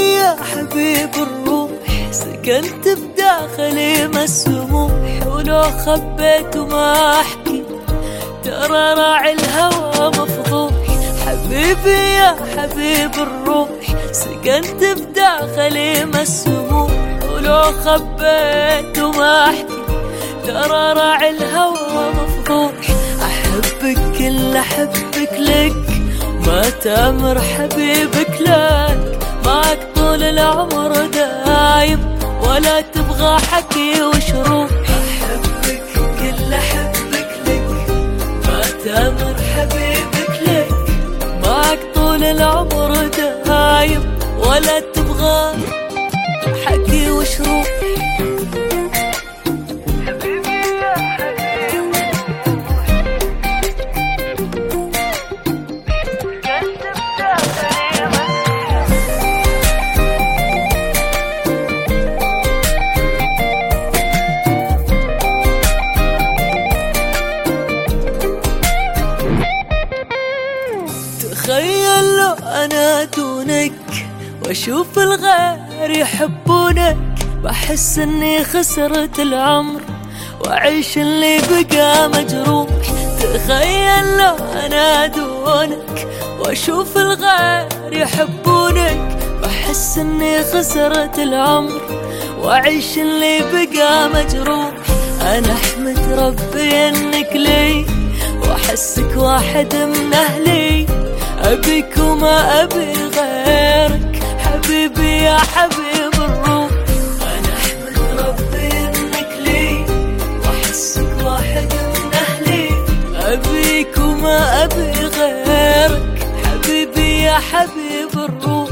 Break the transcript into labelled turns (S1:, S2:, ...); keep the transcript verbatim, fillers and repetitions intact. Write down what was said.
S1: حبيبي يا حبيب الروح، سكنت بداخلي مسموح، ولو خبيت وما احكي ترى راعي الهوى مفضوح. حبيبي يا حبيب الروح، سكنت بداخلي مسموح، ولو خبيت وما احكي ترى راعي الهوى مفضوح. احبك كل احبك لك، ما تامر حبيبك لك، معك طول العمر دايم ولا تبغى حكي وشروح. احبك كل احبك لك، ما تامر حبيبك لك، معك طول العمر دايم ولا تبغى حكي وشروح. تخيل لو أنا دونك وأشوف الغير يحبونك، بحس إني خسرت العمر وأعيش اللي بقى مجروح. تخيل لو أنا دونك وأشوف الغير يحبونك، بحس إني خسرت العمر وأعيش اللي بقى مجروح. أنا أحمد ربي إنك لي، وأحسك واحد من أهلي، أبيك وما أبي غيرك حبيبي يا حبيب الروح. أنا أحمد ربي إنك لي، وأحسك واحد من أهلي، أبيك وما أبي غيرك حبيبي يا حبيب الروح.